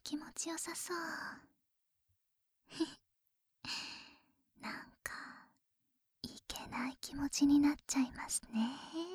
気持ちよさそう。なんかいけない気持ちになっちゃいますね。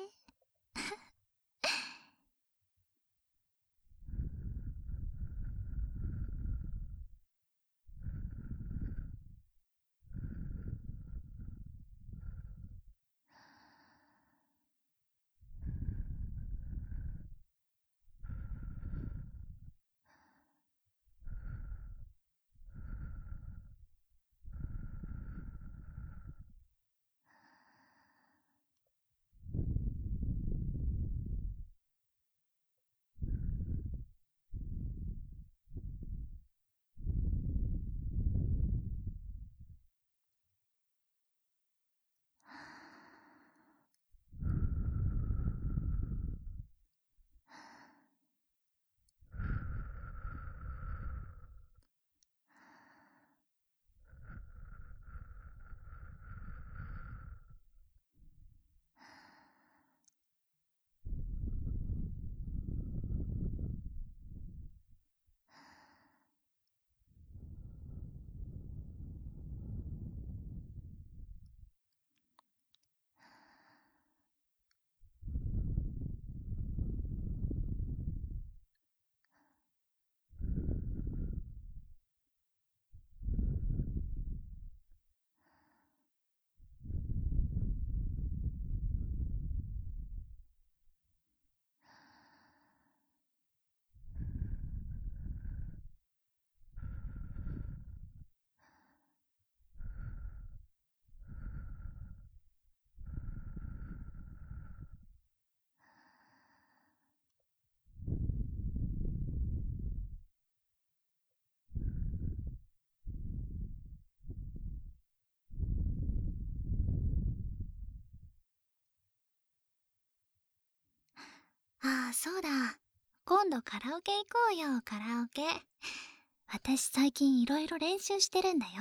ああ、そうだ。今度カラオケ行こうよ、カラオケ。私最近いろいろ練習してるんだよ。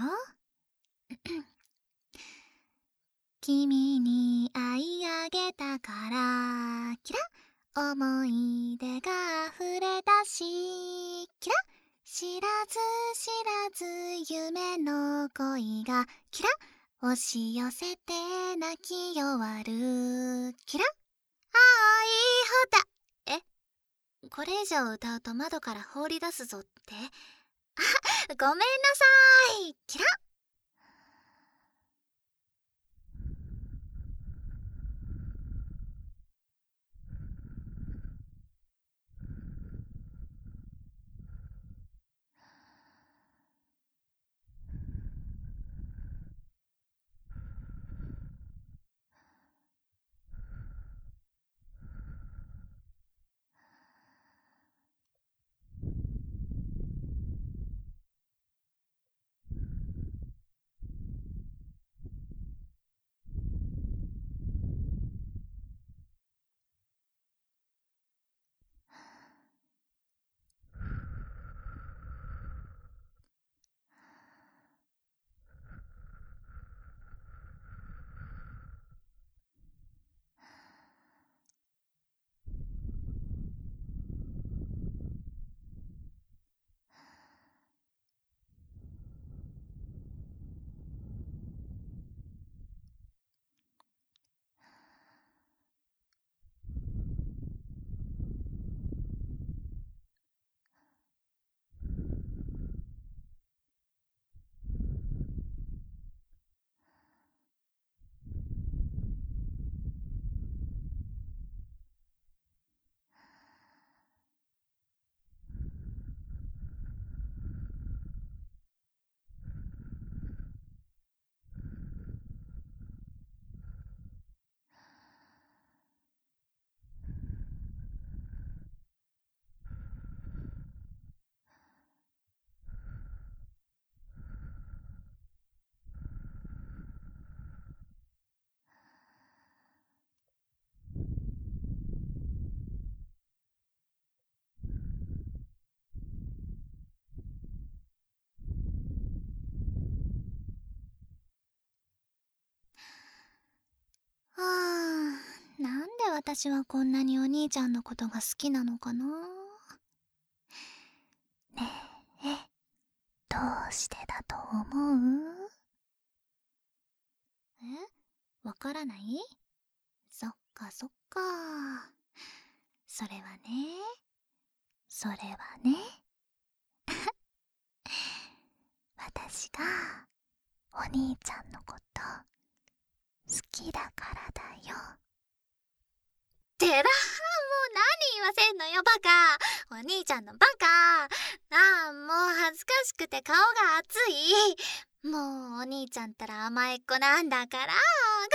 君に会いあげたからキラ、思い出が溢れたしキラ、知らず知らず夢の恋がキラ、押し寄せて泣き終わるキラ。ああ、いいほだ。これ以上歌うと窓から放り出すぞって。ごめんなさいキラ。なんで私はこんなにお兄ちゃんのことが好きなのかな。ねうしてだと思う？わからない？そっかそっか。それはね、それはね、私がお兄ちゃんのこと好きだからだよ。てら、もう何言わせんのよ、バカ。お兄ちゃんのバカ。もう恥ずかしくて顔が熱い。もうお兄ちゃんったら甘えっ子なんだから。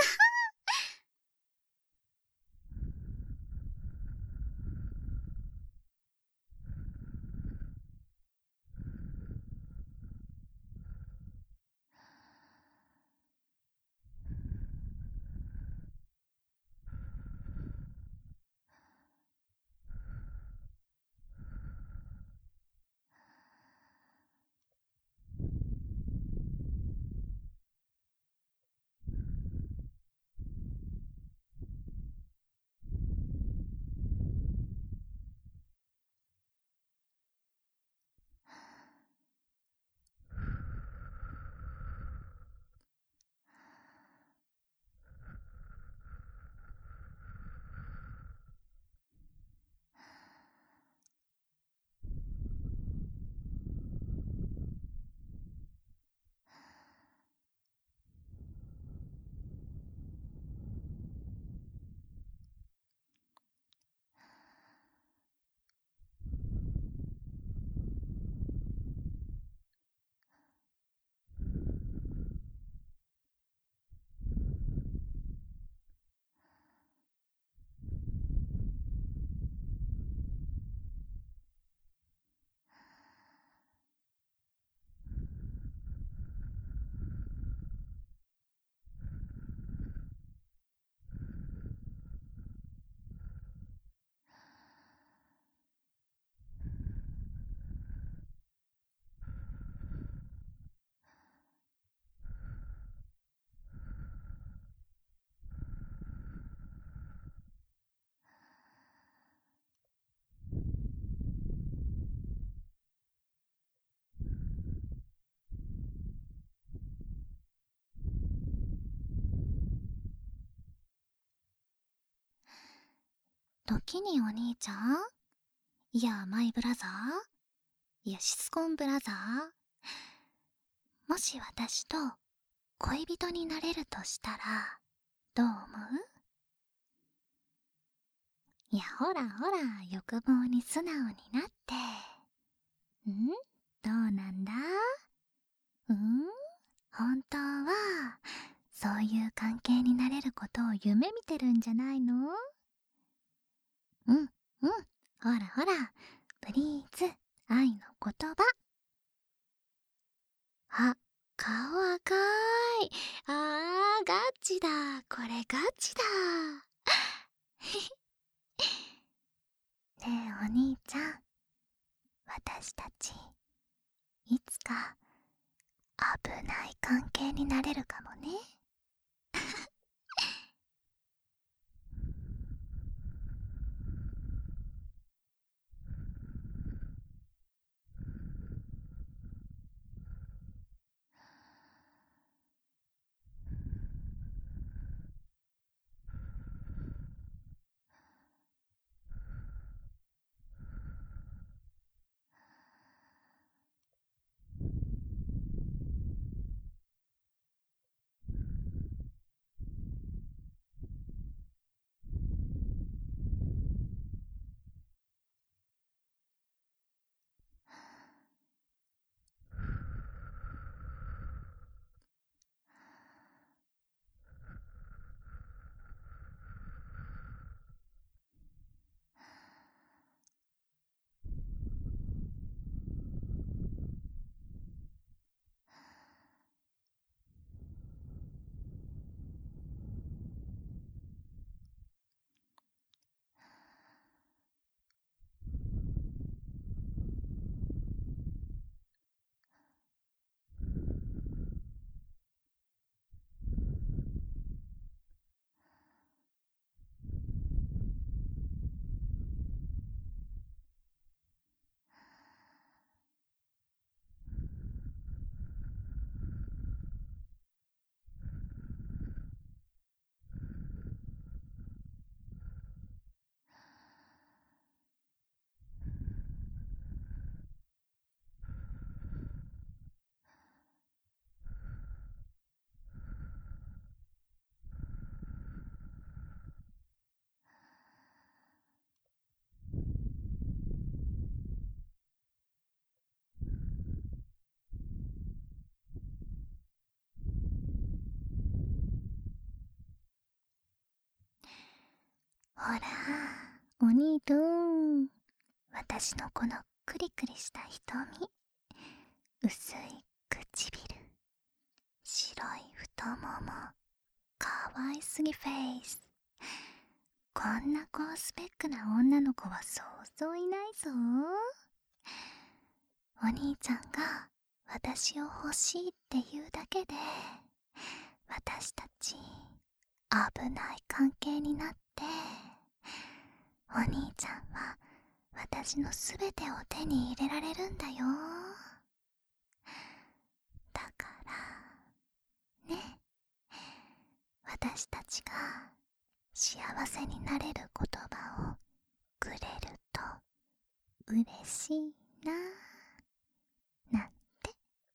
時にお兄ちゃん、いやマイブラザー、いやシスコンブラザー、もし私と恋人になれるとしたらどう思う？いやほらほら、欲望に素直になって。どうなんだ？本当はそういう関係になれることを夢見てるんじゃないの？ほらほら、プリーズ、愛の言葉。あ、顔赤い。ガチだ。これガチだ。ねえお兄ちゃん、私たちいつか危ない関係になれるかもね。 ほら、お兄くん。私のこのクリクリした瞳、薄い唇、白い太もも、かわいすぎフェイス。こんな高スペックな女の子はそうそういないぞ。お兄ちゃんが私を欲しいって言うだけで、私たち危ない関係になって、お兄ちゃんは私のすべてを手に入れられるんだよ。だからね、私たちが幸せになれる言葉をくれると嬉しいな、なんて。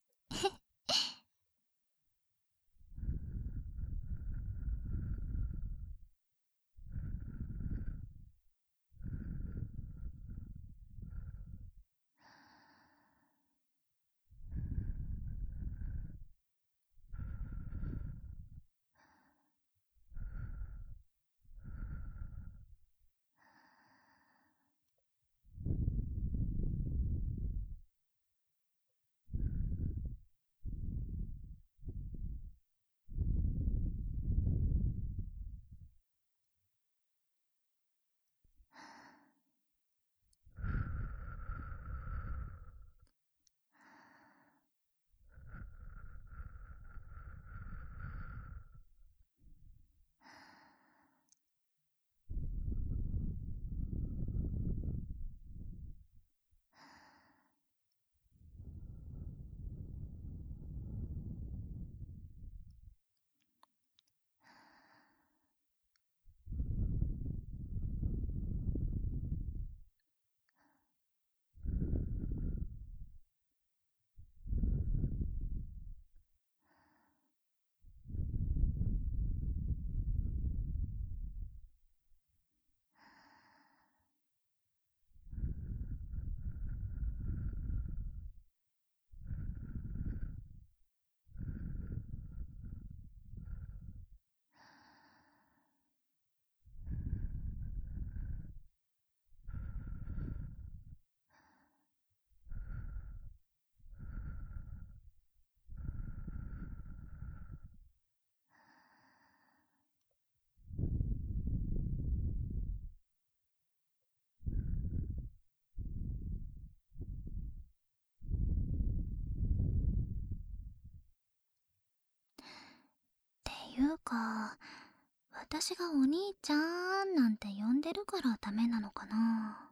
っていうか、私がお兄ちゃんなんて呼んでるからダメなのかな。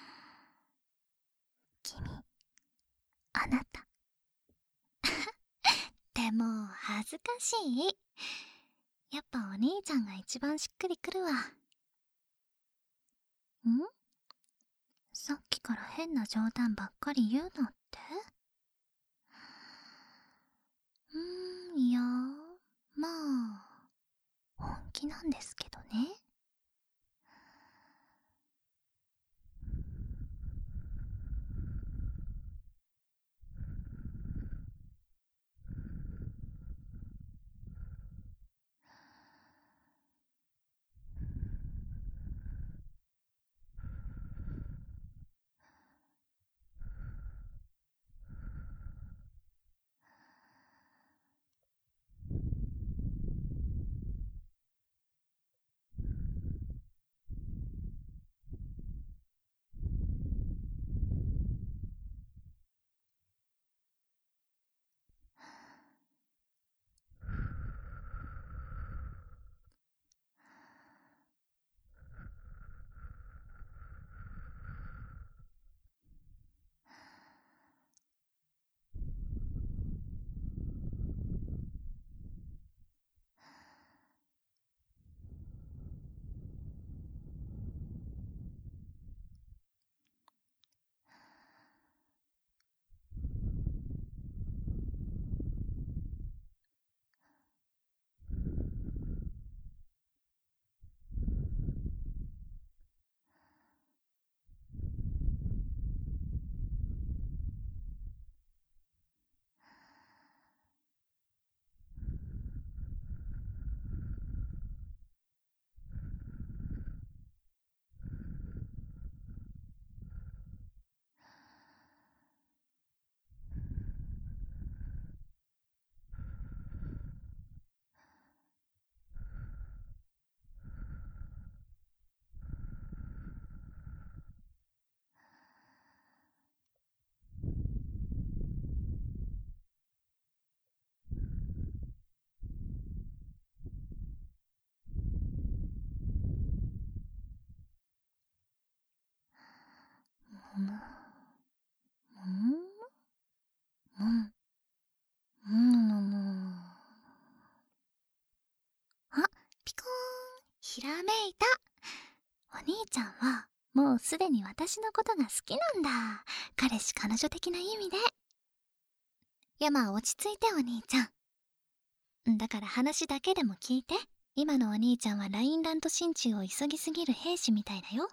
君、あなた。でも恥ずかしい。やっぱお兄ちゃんが一番しっくりくるわ。ん？さっきから変な冗談ばっかり言うのって？いや、まあ本気なんですけどね。 ひらめいた。お兄ちゃんはもうすでに私のことが好きなんだ。彼氏彼女的な意味で。いや、まあ落ち着いてお兄ちゃん。だから話だけでも聞いて。今のお兄ちゃんはラインランド心中を急ぎすぎる兵士みたいだよ。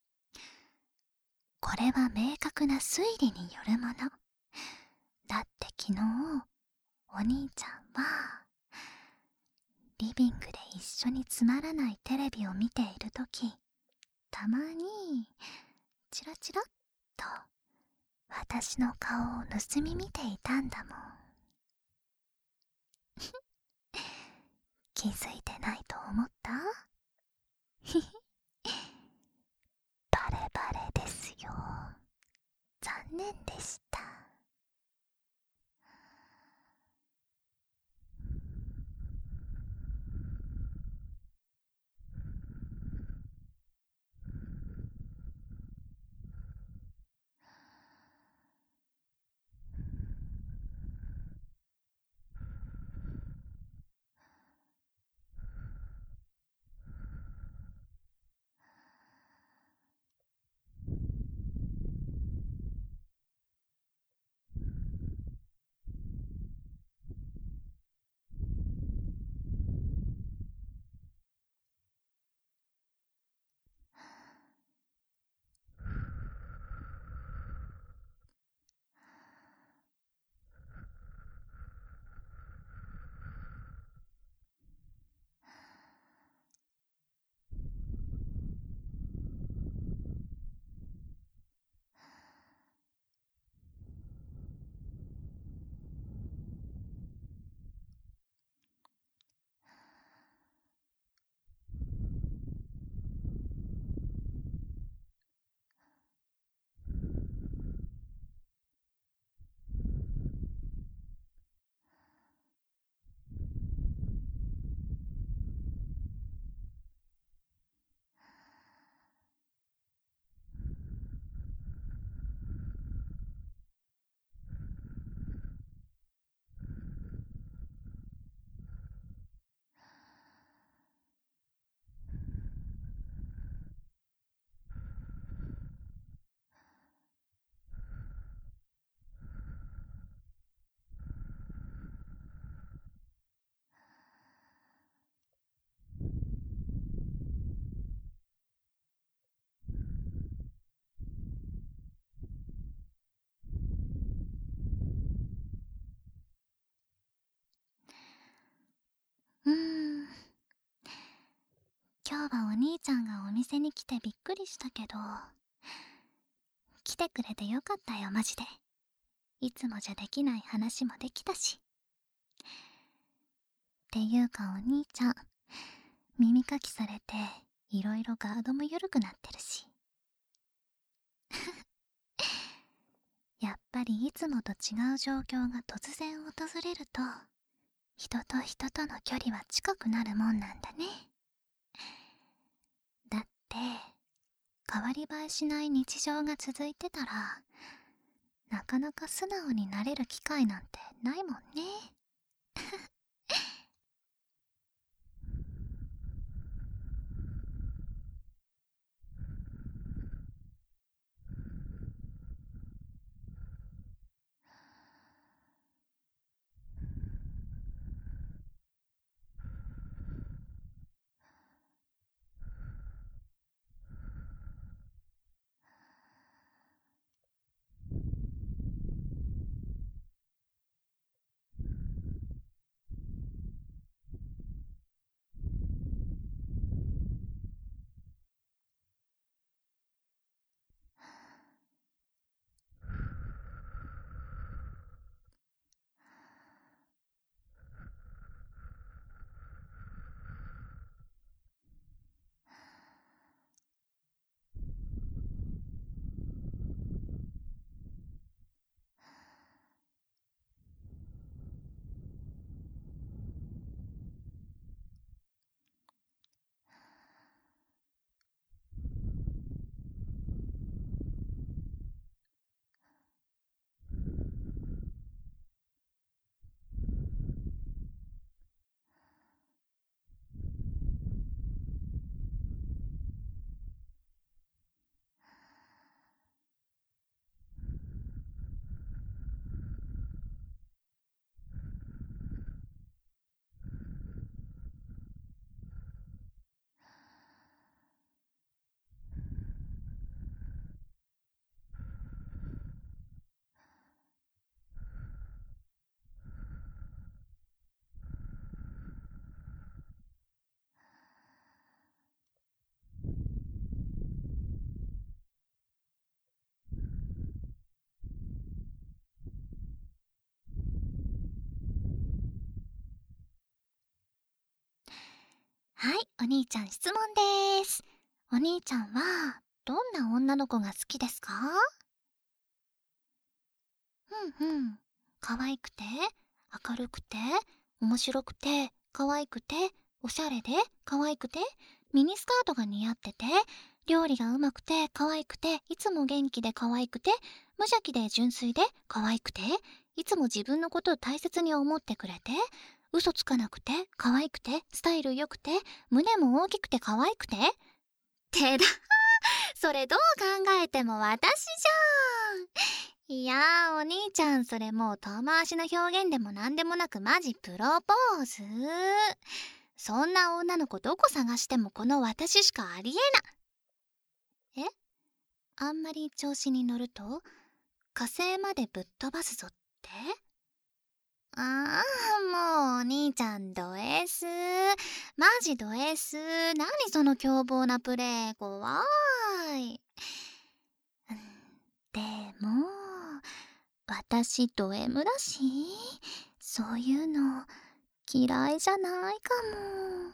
これは明確な推理によるもの。だって昨日お兄ちゃんはリビングで一緒につまらないテレビを見ているとき、たまにチラチラっと私の顔を盗み見ていたんだもん。気づいてないと思った？バレバレですよ。残念でした。今日はお兄ちゃんがお店に来てびっくりしたけど、来てくれてよかったよマジで。いつもじゃできない話もできたし。っていうかお兄ちゃん、耳かきされていろいろガードも緩くなってるし。やっぱりいつもと違う状況が突然訪れると、人と人との距離は近くなるもんなんだね。だって変わり映えしない日常が続いてたら、なかなか素直になれる機会なんてないもんね。 はい、お兄ちゃん質問です。お兄ちゃんはどんな女の子が好きですか？うんうん。可愛くて、明るくて、面白くて、可愛くて、おしゃれで、可愛くて、ミニスカートが似合ってて、料理がうまくて、可愛くて、いつも元気で可愛くて、無邪気で純粋で可愛くて、いつも自分のことを大切に思ってくれて、嘘つかなくて、可愛くて、スタイル良くて、胸も大きくて可愛くて。てだ、それどう考えても私じゃん。いやー、お兄ちゃん、それもう遠回しな表現でもなんでもなくマジプロポーズ。そんな女の子どこ探してもこの私しかありえな。あんまり調子に乗ると火星までぶっ飛ばすぞって？ああ、もうお兄ちゃんド S。マジド S。何その凶暴なプレイ、怖い。うん、でも、私ド M だし、そういうの嫌いじゃないかも。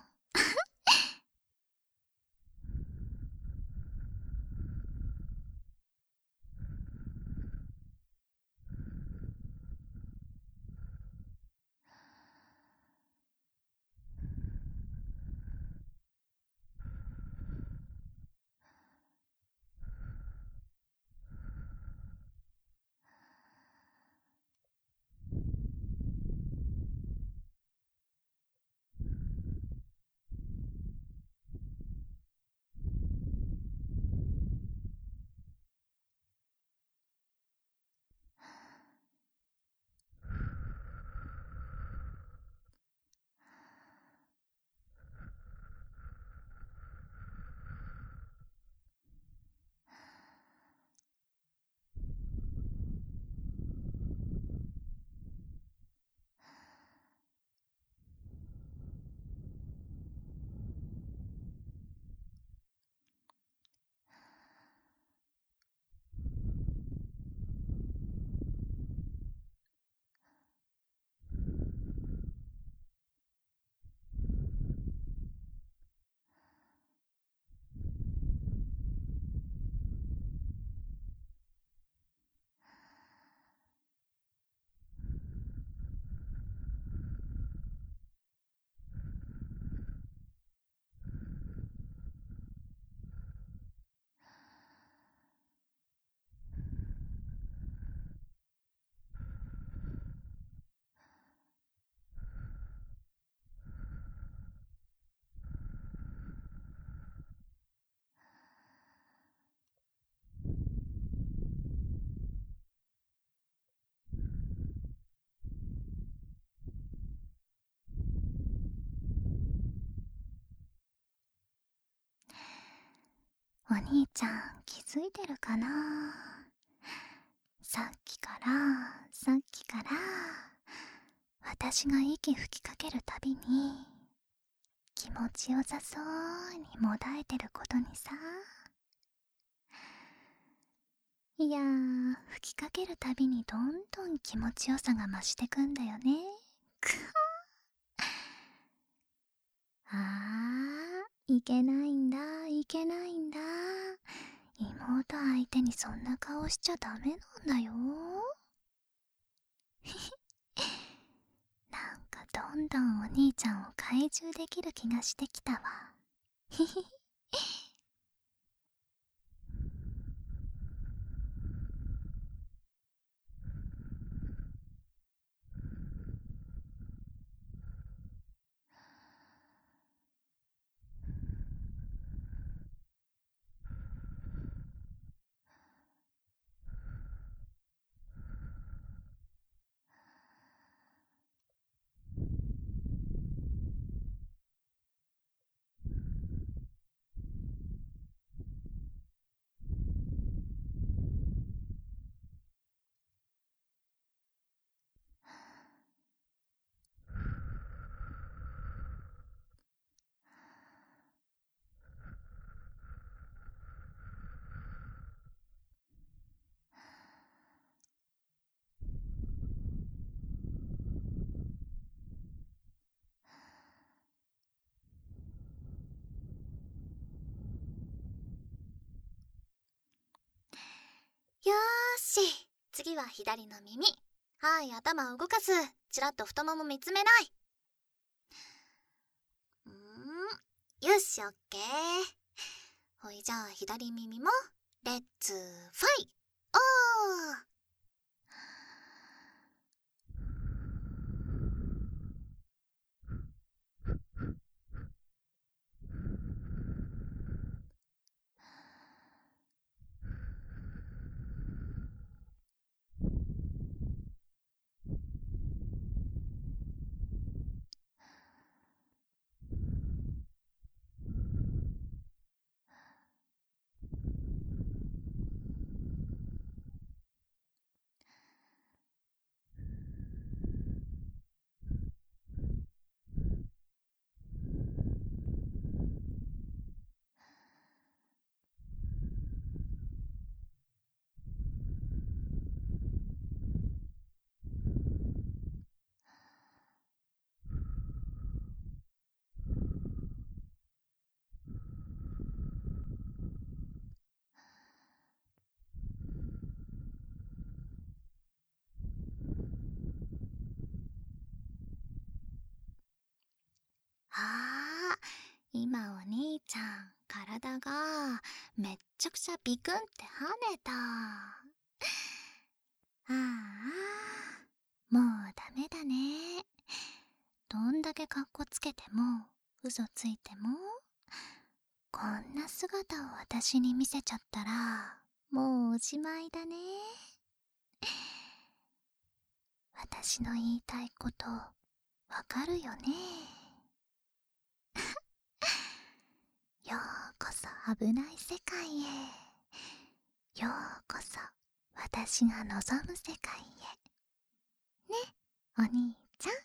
お兄ちゃん気づいてるかな？さっきから私が息吹きかけるたびに気持ちよさそうにもだえてることにさ。いやー、吹きかけるたびにどんどん気持ちよさが増してくんだよね。くいけないんだ、いけないんだ。妹相手にそんな顔しちゃダメなんだよ。なんかどんどんお兄ちゃんを懐柔できる気がしてきたわ。ひひひ。 し、次は左の耳。はい、頭を動かす。ちらっと太もも見つめない。よし、オッケー。ほいじゃあ左耳もレッツファイオー。あー、今お兄ちゃん体がめっちゃくちゃビクンって跳ねた。ああ、もうダメだね。どんだけカッコつけても嘘ついてもこんな姿を私に見せちゃったらもうおしまいだね。私の言いたいことわかるよね。ようこそ危ない世界へ。ようこそ私が望む世界へ。ね、お兄ちゃん。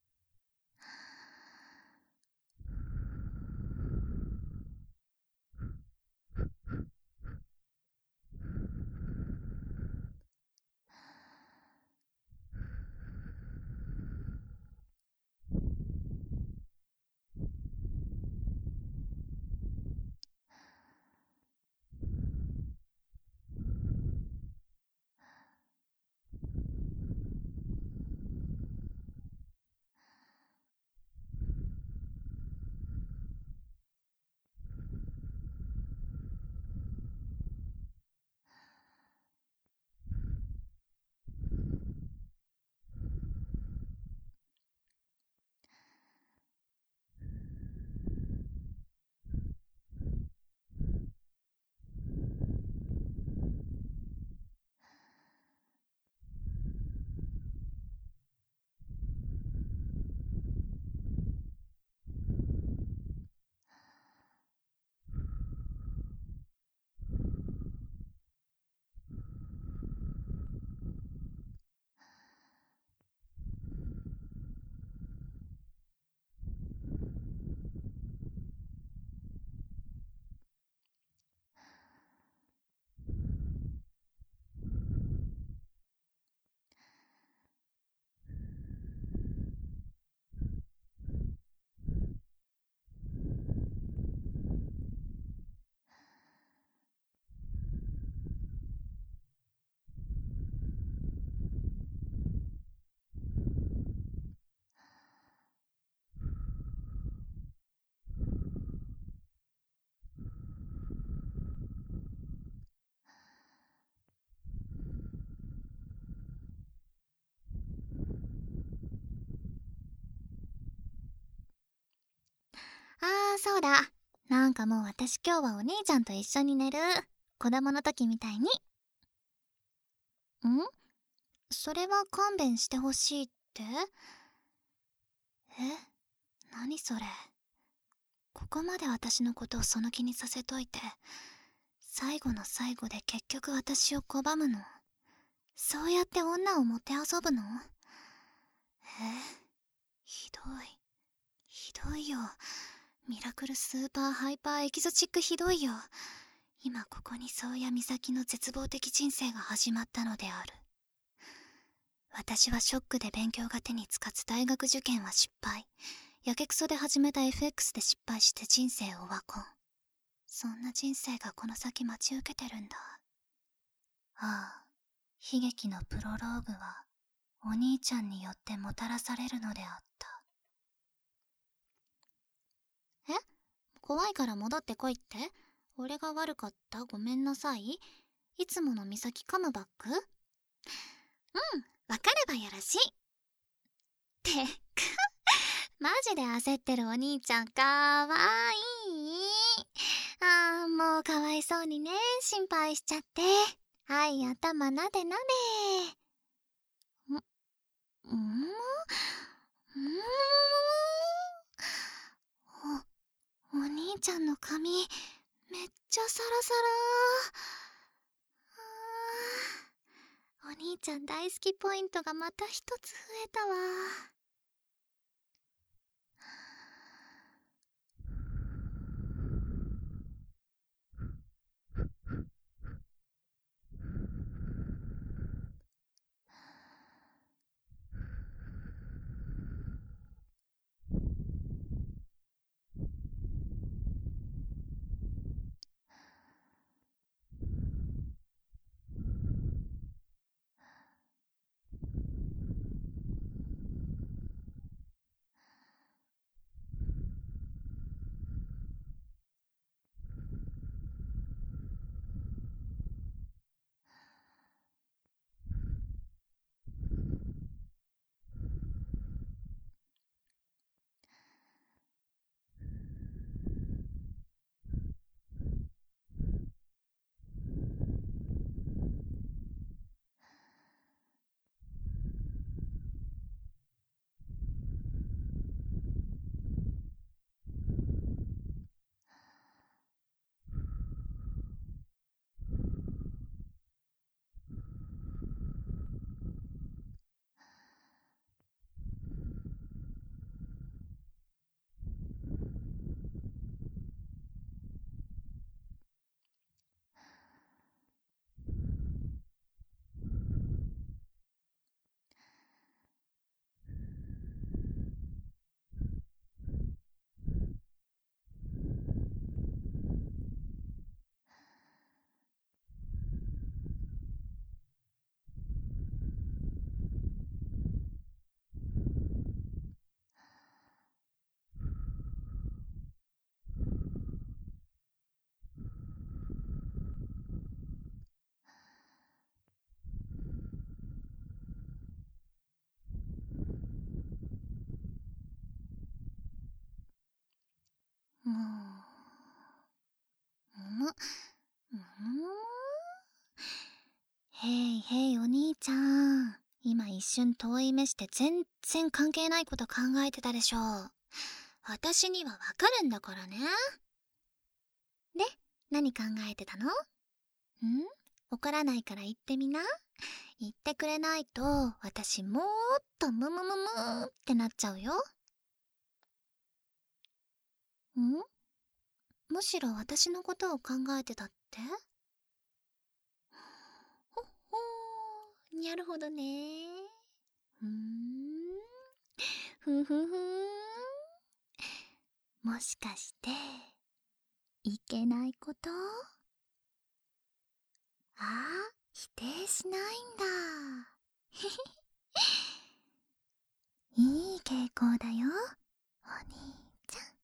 あー、そうだ。なんかもう私今日はお兄ちゃんと一緒に寝る。子供の時みたいに。それは勘弁してほしいって？何それ。ここまで私のことをその気にさせといて、最後の最後で結局私を拒むの？そうやって女をもてあそぶの？ひどい。ひどいよ。ミラクルスーパーハイパーエキゾチックひどいよ。今ここに宗谷美咲の絶望的人生が始まったのである。私はショックで勉強が手につかず大学受験は失敗。やけくそで始めた FX で失敗して人生オワコン。そんな人生がこの先待ち受けてるんだ。ああ、 悲劇のプロローグはお兄ちゃんによってもたらされるのであった。え？怖いから戻ってこいって？俺が悪かった？ごめんなさい。いつものミサキカムバック？うん、わかればよろしい。ってか、マジで焦ってるお兄ちゃんかわいい。もうかわいそうにね、心配しちゃって。はい、頭なでなで。お兄ちゃんの髪、めっちゃサラサラ。お兄ちゃん大好きポイントがまた一つ増えたわ。もう、へいへいお兄ちゃん。今一瞬遠い目して全然関係ないこと考えてたでしょ。私にはわかるんだからね。で、何考えてたの？怒らないから言ってみな。言ってくれないと、私もーっとムムムムーってなっちゃうよ。むしろ私のことを考えてたって？ほっほー、なるほどね。ふんふんふん。もしかして、いけないこと？否定しないんだ。いい傾向だよ、お兄ちゃん。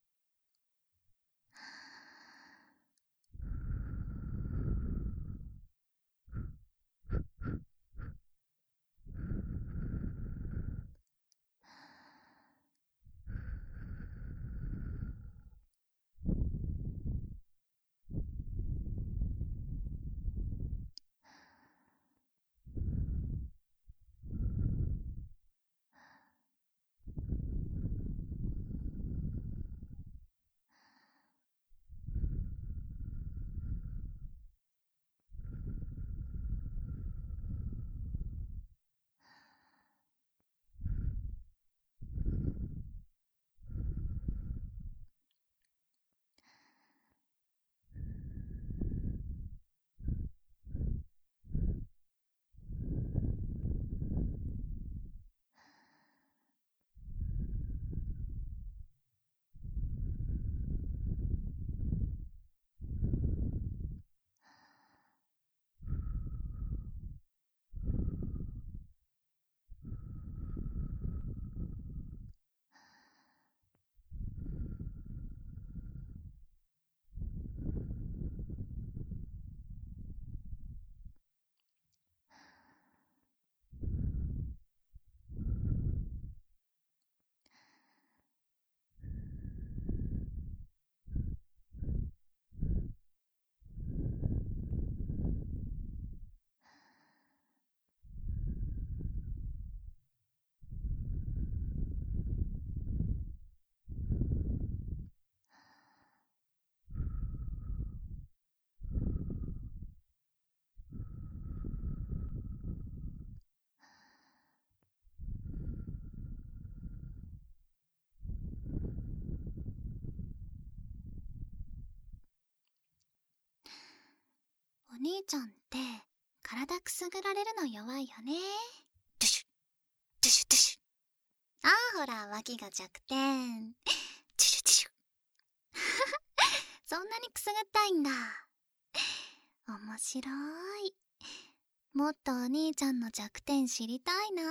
お兄ちゃんって体くすぐられるの弱いよね。ドゥシュドゥシュドゥシュ。ああ、ほら脇が弱点。ドゥシュドゥシュ。そんなにくすぐったいんだ。面白い。もっとお兄ちゃんの弱点知りたいな。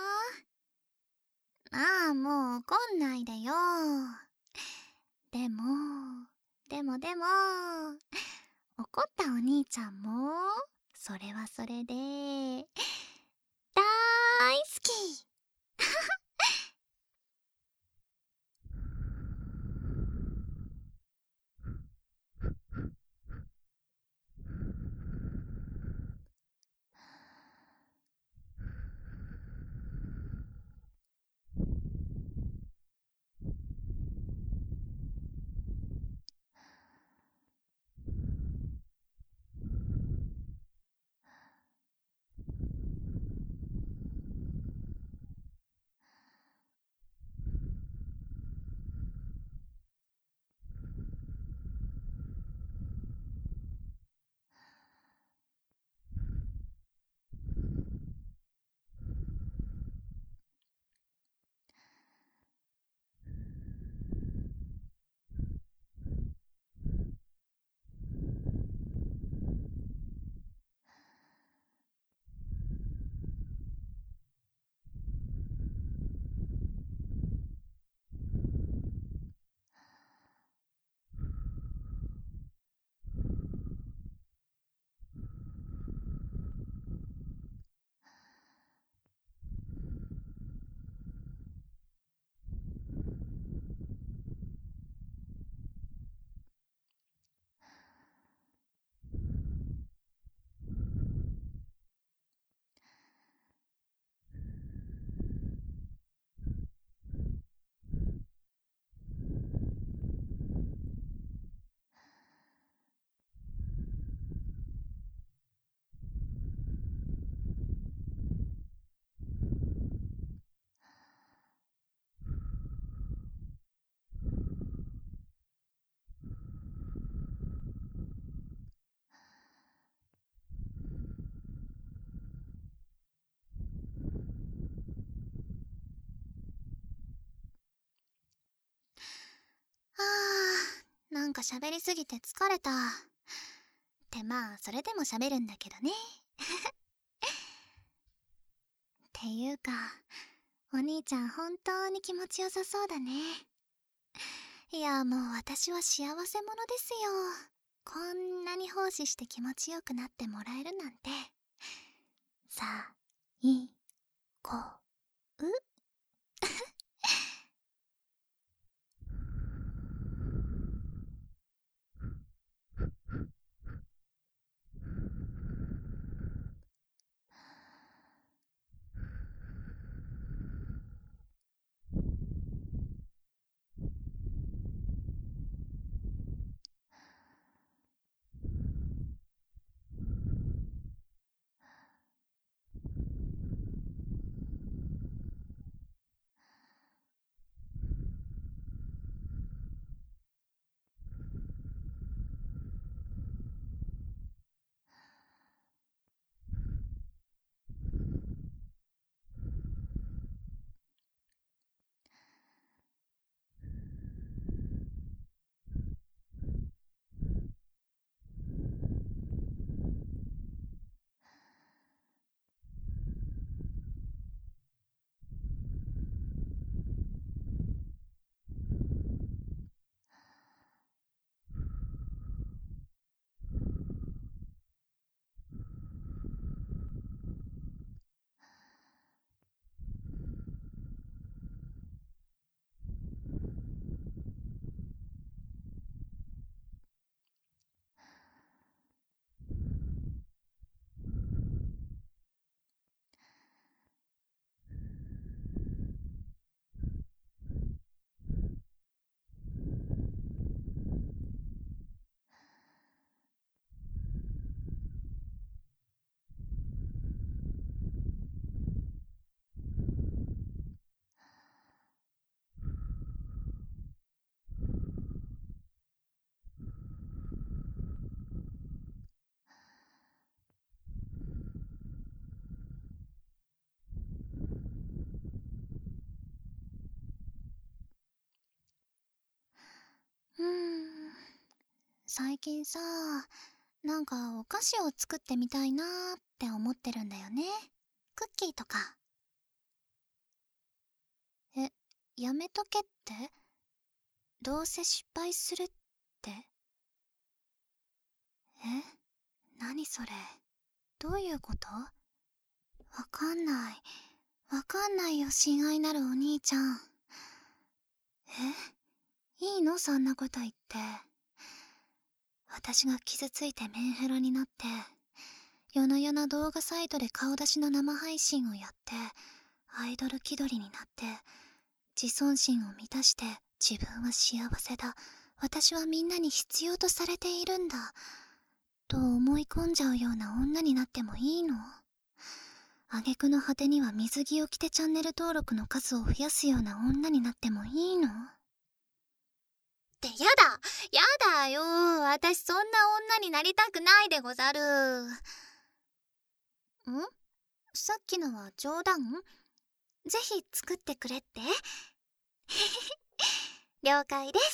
ああ、もう怒んないでよ。でも怒ったお兄ちゃんもそれはそれで大好き。あー、なんか喋りすぎて疲れた。ってまあそれでも喋るんだけどね。っていうかお兄ちゃん本当に気持ちよさそうだね。いやもう私は幸せ者ですよ。こんなに奉仕して気持ちよくなってもらえるなんて。さあいこう。 最近さ、なんかお菓子を作ってみたいなーって思ってるんだよね。クッキーとか。え、やめとけって？どうせ失敗するって？何それ？どういうこと？わかんない。わかんないよ、親愛なるお兄ちゃん。いいのそんなこと言って。私が傷ついてメンヘラになって、夜な夜な動画サイトで顔出しの生配信をやって、アイドル気取りになって、自尊心を満たして自分は幸せだ。私はみんなに必要とされているんだ。と思い込んじゃうような女になってもいいの？挙句の果てには水着を着てチャンネル登録の数を増やすような女になってもいいの？ってやだやだよ、私そんな女になりたくないでござる。さっきのは冗談？ぜひ作ってくれって？了解です。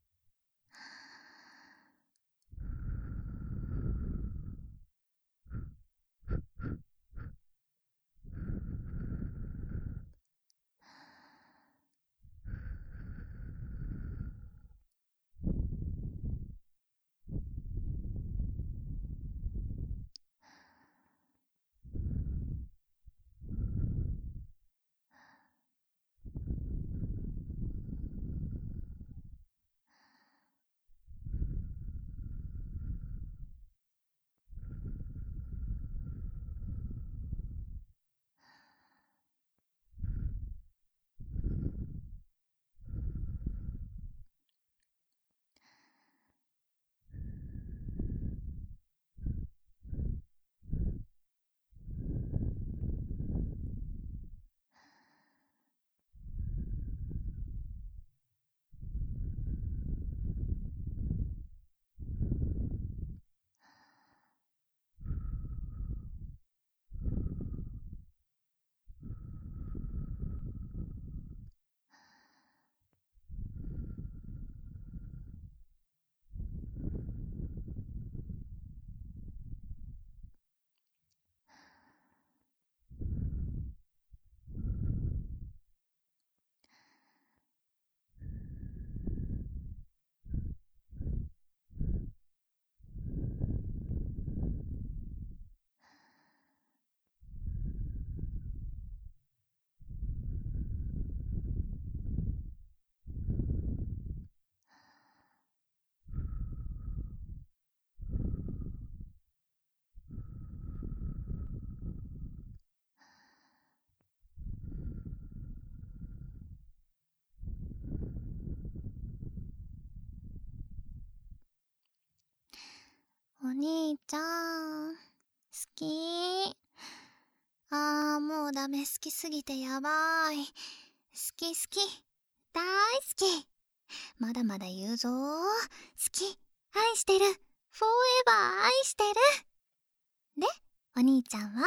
お兄ちゃん、好き。もうダメ、好きすぎてやばい。好き好き、大好き。まだまだ言うぞ。好き、愛してる、フォーエバー愛してる。で、お兄ちゃんは？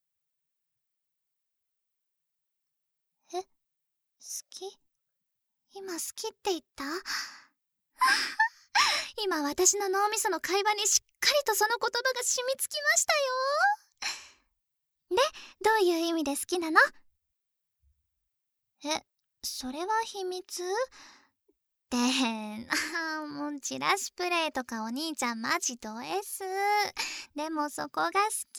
好き？今好きって言った？今私の脳みその会話にしっかりとその言葉が染みつきましたよ。で、どういう意味で好きなの？それは秘密？ってもうチラシプレイとかお兄ちゃんマジド S。 でもそこが好き。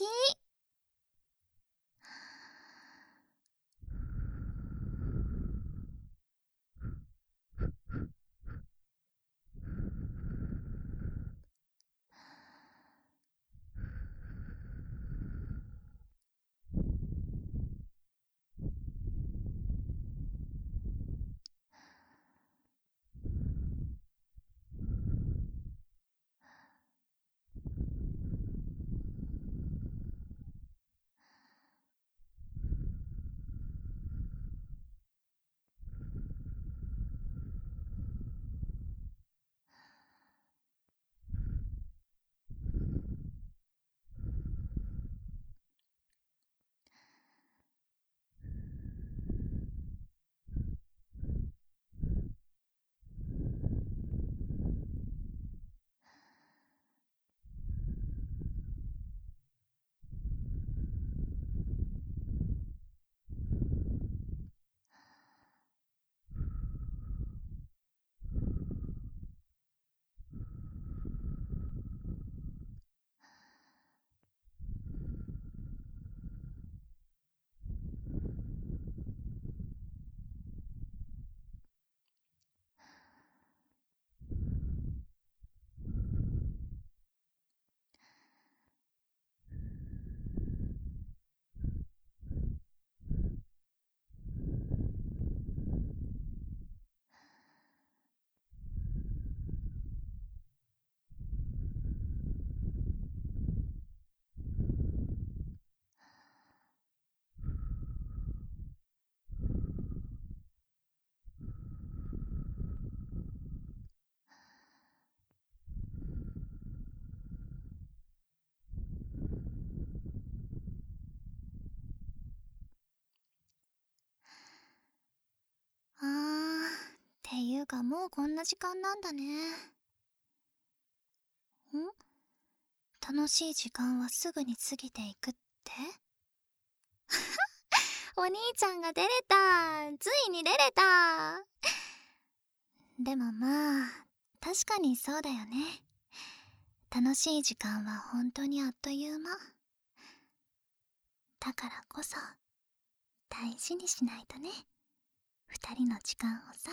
かもうこんな時間なんだね。楽しい時間はすぐに過ぎていくって？お兄ちゃんが出れた。ついに出れた。でもまあ、確かにそうだよね。楽しい時間は本当にあっという間。だからこそ、大事にしないとね。二人の時間をさ。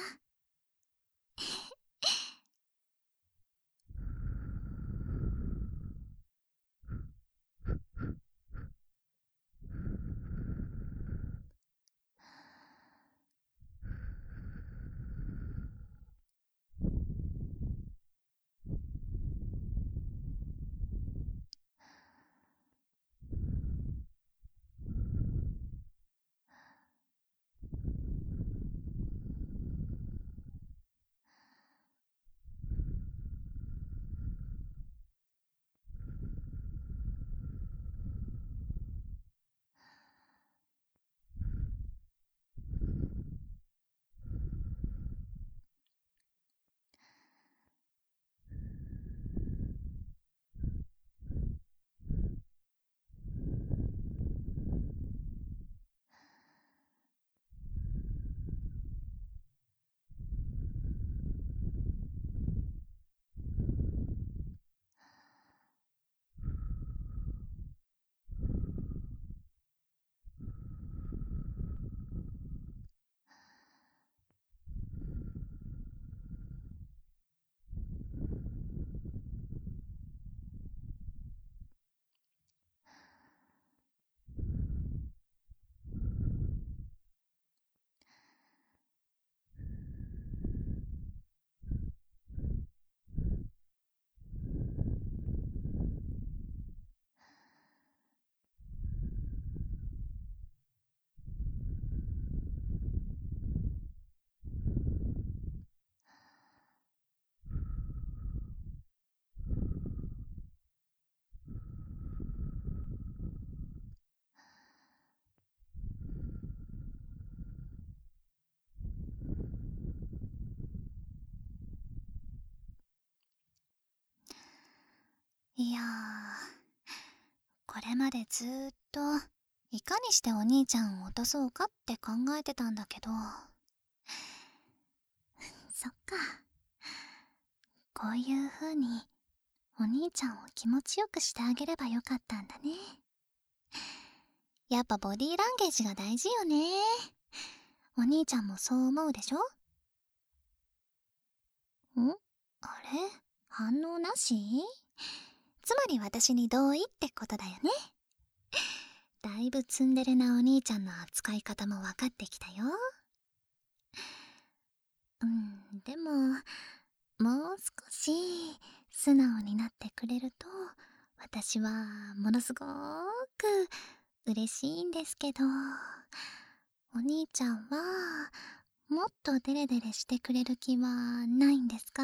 いやー、これまでずーっといかにしてお兄ちゃんを落とそうかって考えてたんだけど、そっか。こういう風にお兄ちゃんを気持ちよくしてあげればよかったんだね。やっぱボディーランゲージが大事よね。お兄ちゃんもそう思うでしょ？あれ？反応なし？つまり私に同意ってことだよね。だいぶツンデレなお兄ちゃんの扱い方も分かってきたよ。でも、もう少し素直になってくれると、私はものすごーく嬉しいんですけど、お兄ちゃんはもっとデレデレしてくれる気はないんですか？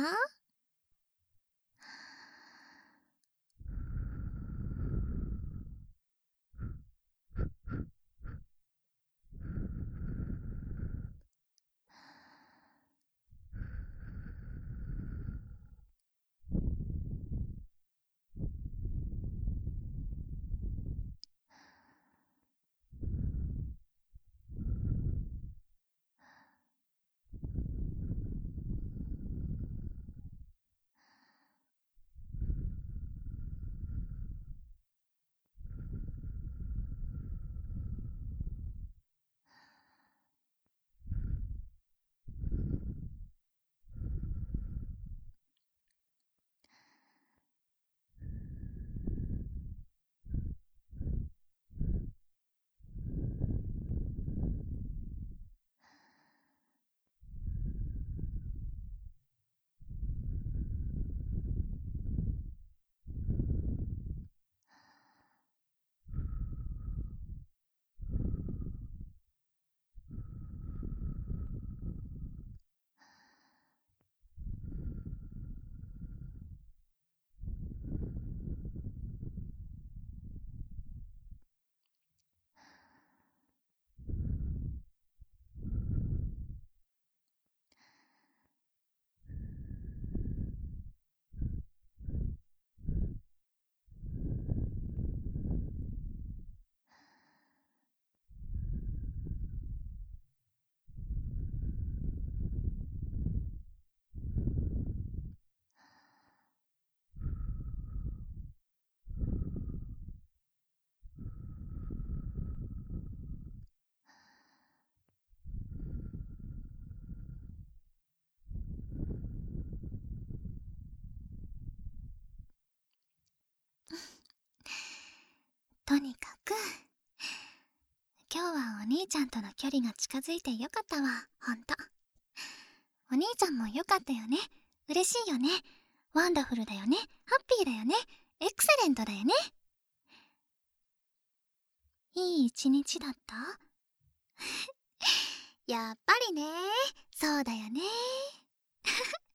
とにかく今日はお兄ちゃんとの距離が近づいてよかったわ、ほんと。お兄ちゃんもよかったよね。嬉しいよね。ワンダフルだよね。ハッピーだよね。エクセレントだよね。いい一日だった？やっぱりね。そうだよね。